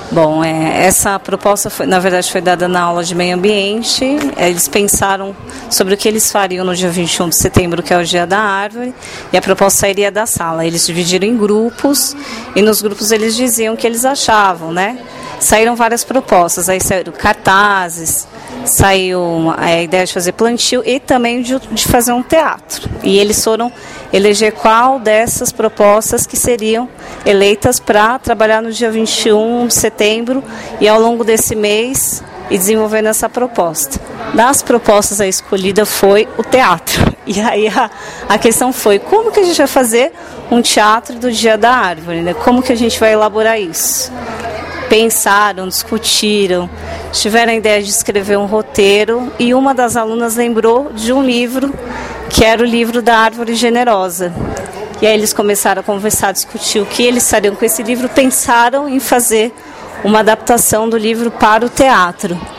Bom, essa proposta, na verdade, foi dada na aula de meio ambiente. Eles pensaram sobre o que eles fariam no dia 21 de setembro, que é o dia da árvore, e a proposta sairia da sala. Eles dividiram em grupos, e nos grupos eles diziam o que eles achavam, né? Saíram várias propostas, aí saíram cartazes, saiu a ideia de fazer plantio e também de fazer um teatro. E eles foram eleger qual dessas propostas que seriam eleitas para trabalhar no dia 21 de setembro e ao longo desse mês e desenvolvendo essa proposta. Das propostas, a escolhida foi o teatro. E aí a questão foi, como que a gente vai fazer um teatro do Dia da Árvore, né? Como que a gente vai elaborar isso? Pensaram, discutiram, tiveram a ideia de escrever um roteiro e uma das alunas lembrou de um livro, que era o livro da Árvore Generosa. E aí eles começaram a conversar, discutir o que eles fariam com esse livro, pensaram em fazer uma adaptação do livro para o teatro.